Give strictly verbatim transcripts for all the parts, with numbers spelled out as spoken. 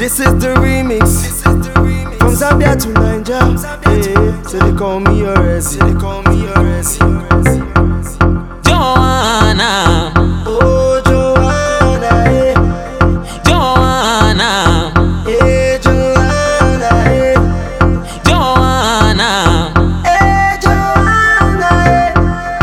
This is the remix. From Zambia to Nigeria. Yeah, so they call me your Resi. They call me your Resi. Joanna. Oh, Joanna, eh. Joanna. Eh, Joanna, eh. Joanna. Eh, Joanna, eh.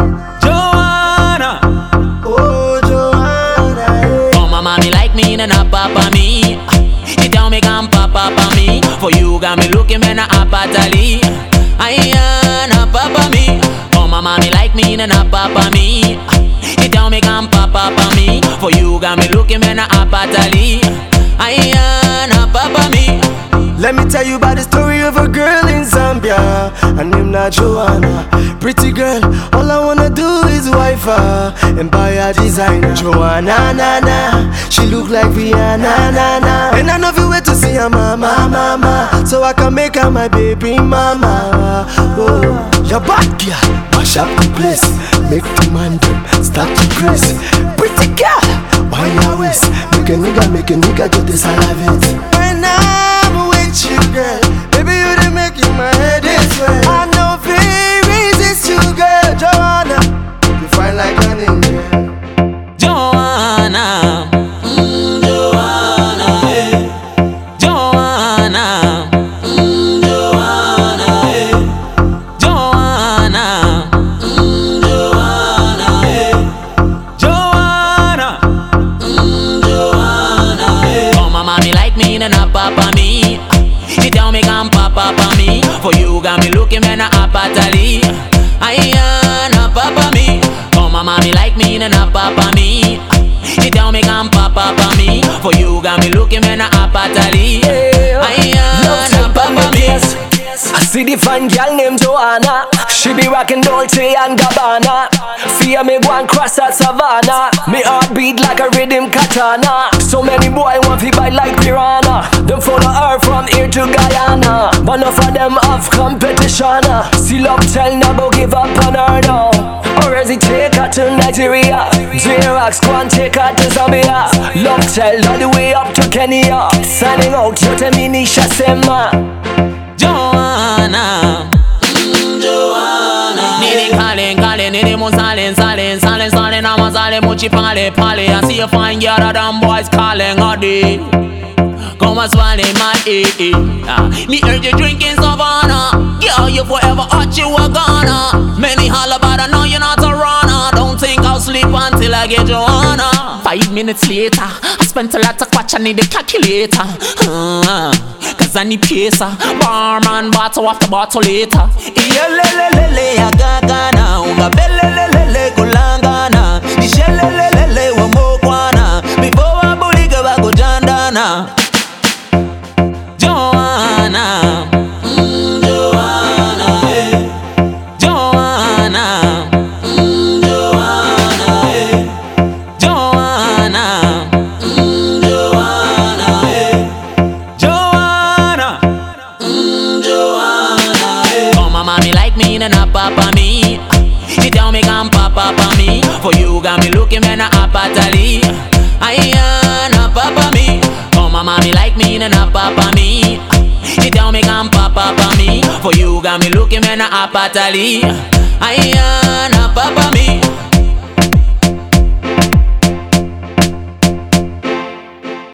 Joanna. Oh, Joanna, eh. Oh, my mommy like me and not papa me. You tell me come papa pa me. For you got me looking when I apatally. I not papa me. Oh, my mommy like me and not papa me. You tell me come papa pa me. For you got me looking when I apatally. I not papa me. Let me tell you about the story of a girl in Zambia. Her name not Joanna. Pretty girl, all I wanna do is wife her and buy her designer. Joanna, na na, she look like Rihanna, na na. And I know you wait to see her mama, mama, so I can make her my baby mama. Oh, your bad girl, mash up the place, make the man them start to craze. Pretty girl, why your waist? Make a nigga, make a nigga get the salivate. When I'm with you, girl, baby, you done making my head swell. I know fear resist you, girl. Joanna, you fine like an angel. Joanna. Mm, Joanna, eh. Joanna. Mm, Joanna, eh. Joanna. Mm, Joanna, eh. Joanna. Mm, Joanna, eh. Oh, my mommy like me and not papa me. You tell me come papa pa me. For you got me looking when I apatally. I not papa me. Oh, my mommy like me and not papa me. You tell me come papa pa me. For you got me looking when I apatally. I not papa me. I see the fine girl named Joanna. She be rockin' Dolce and Gabbana. Fear me go and cross that savannah. Me heart beat like a rhythm katana. So many boy want to buy like piranha. Them follow her from here to Guyana. But enough of them have competition. See love tell never give up on her now. Or is it take her to Nigeria? J-Rox go and take her to Zambia. Love tell all the way up to Kenya. Signing out yote minisha sema Joanna. Mm, Joanna. Nini calling, calling, nini mo salin, salin, salin, salin. I'm a salin, muchi pale, pale. I see you fine girl, the damn boys calling all day. Come and swallow my eh, eh. Ah, me heard you drinking Savannah. Girl, you forever hot, you a gonna. Many holler, but I know you're not a runner. Don't think I'll sleep until I get Joanna. Five minutes later, I spent a lot of quatch, I need a calculator. Uh, Cause I need pesa. Barman, bottle after bottle later. Iya lelelele, agagana. Unga belelelele, kulangana. Ishe lelelele, wamokwana. Before I buliga bago jandana. Joanna. Mm, Joanna, eh. Joanna. Mm, Joanna, eh. Joanna. Mm, Joanna, eh. Joanna. Mm, Joanna, eh. Oh, my mommy like me and not papa me. You tell me come papa pa me. For you got me looking when I apatally. I not papa me. Oh, my mommy like me and not papa me. You tell me come papa pa me. For you got me looking when I apatally. I not papa me.